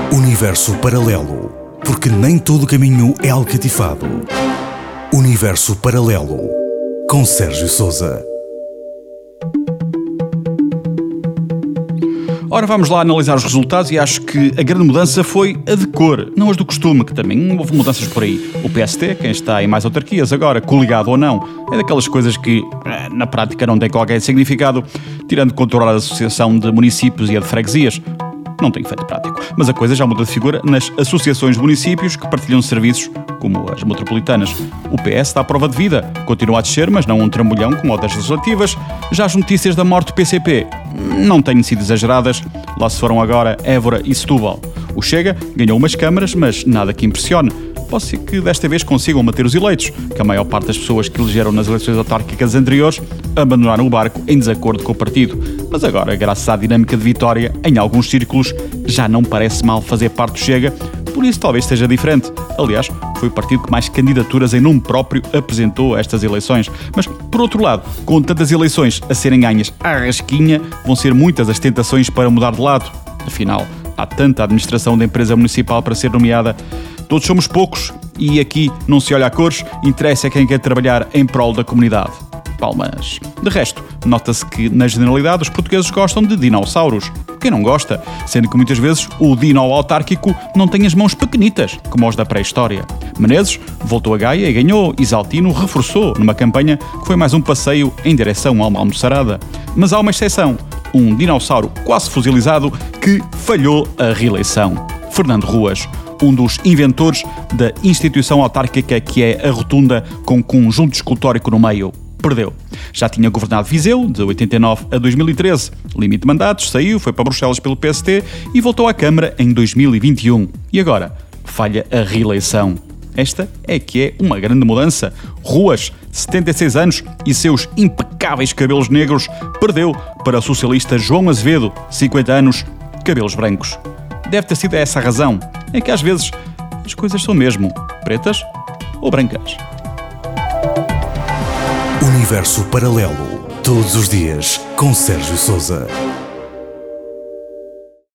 Universo paralelo, porque nem todo caminho é alcatifado. Universo paralelo, com Sérgio Sousa. Ora, vamos lá analisar os resultados e acho que a grande mudança foi a de cor, não as do costume, que também houve mudanças por aí. O PST, quem está em mais autarquias agora, coligado ou não, é daquelas coisas que na prática não tem qualquer significado, tirando controlar a Associação de Municípios e a de Freguesias. Não tem efeito prático. Mas a coisa já muda de figura nas associações de municípios que partilham serviços, como as metropolitanas. O PS dá prova de vida. Continua a descer, mas não um trambolhão como outras legislativas. Já as notícias da morte do PCP não têm sido exageradas. Lá se foram agora Évora e Setúbal. O Chega ganhou umas câmaras, mas nada que impressione. Pode ser que desta vez consigam manter os eleitos, que a maior parte das pessoas que elegeram nas eleições autárquicas anteriores abandonaram o barco em desacordo com o partido. Mas agora, graças à dinâmica de vitória, em alguns círculos, já não parece mal fazer parte do Chega, por isso talvez esteja diferente. Aliás, foi o partido que mais candidaturas em nome próprio apresentou a estas eleições. Mas, por outro lado, com tantas eleições a serem ganhas à rasquinha, vão ser muitas as tentações para mudar de lado. Afinal, há tanta administração da empresa municipal para ser nomeada. Todos somos poucos e aqui não se olha a cores, interessa quem quer trabalhar em prol da comunidade. Palmas. De resto, nota-se que, na generalidade, os portugueses gostam de dinossauros. Quem não gosta? Sendo que muitas vezes o dino autárquico não tem as mãos pequenitas, como os da pré-história. Menezes voltou a Gaia e ganhou. Isaltino reforçou numa campanha que foi mais um passeio em direção a uma almoçarada. Mas há uma exceção. Um dinossauro quase fusilizado que falhou a reeleição. Fernando Ruas, um dos inventores da instituição autárquica que é a rotunda com conjunto escultórico no meio. Perdeu. Já tinha governado Viseu, de 89 a 2013. Limite de mandatos, saiu, foi para Bruxelas pelo PST e voltou à Câmara em 2021. E agora? Falha a reeleição. Esta é que é uma grande mudança. Ruas, 76 anos e seus impecáveis cabelos negros, perdeu para o socialista João Azevedo, 50 anos, cabelos brancos. Deve ter sido essa a razão. É que às vezes as coisas são mesmo pretas ou brancas. Universo paralelo, todos os dias, com Sérgio Sousa.